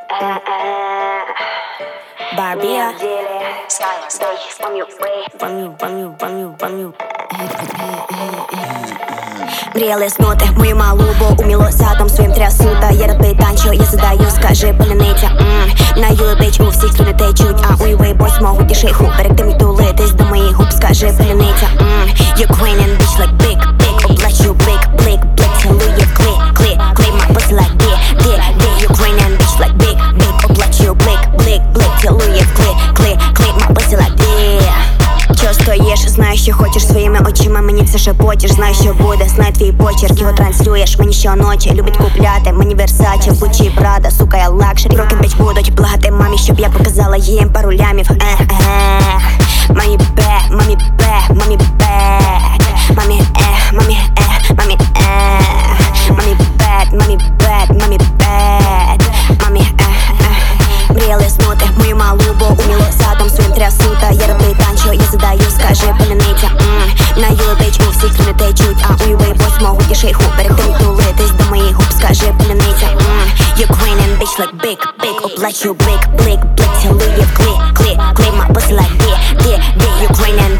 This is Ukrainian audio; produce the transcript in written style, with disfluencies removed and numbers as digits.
Barbie, мріяли снути мою малу, бо уміло задом своїм трясу. Та я рад танчу, я задаю, скажи поляниця. На юлебич у всіх слюни течуть, а у ювейбось можуть і шейху. Перед тим як тулитись до моїх губ, скажи поляниця. Ukrainian bitch like big, big, облачу блик, блик, блик, цілує в клик, клик, клик, my pussy like dick, Ukrainian bitch like big, big, облачу блик, блик, блик, цілує в клик, клик, клик, my pussy like dick. Чо стоїш, знаєш, що хочеш своїми очима, мені все шепотиш. Знаю, що буде, знаю твій почерк, його транслюєш мені щоночі. Любить купляти мені Versace, Gucci, Prada, сука, я лакшері. Broken bitch будуть благати мамі, щоб я показала їм пару лямів. Мамі бе, мамі бе, мамі бе, мамі мамі мамі мамі бед, мамі бед, мамі бед, мамі мріяли снути мою малу, бо уміло задом своїм трясу. Та я роблю танчу, я задаю, скажи поляниця. На юлебич у всіх слюни течуть, а у ювейбось можуть і шейху. Перед тим як тулитись до моїх губ, скажи поляниця. Ukrainian bitch like big, big, облачу блик, блик, блик, цілує в клик, клик, клик, my pussy like dick, Ukrainian